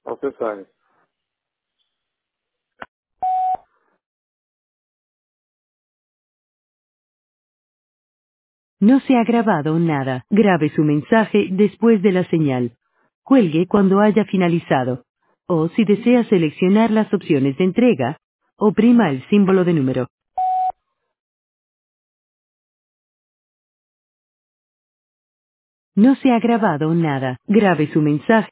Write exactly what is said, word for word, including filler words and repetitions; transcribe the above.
Processar. No se ha grabado nada. Grabe su mensaje después de la señal. Cuelgue cuando haya finalizado. O si desea seleccionar las opciones de entrega, oprima el símbolo de número. No se ha grabado nada. Grabe su mensaje.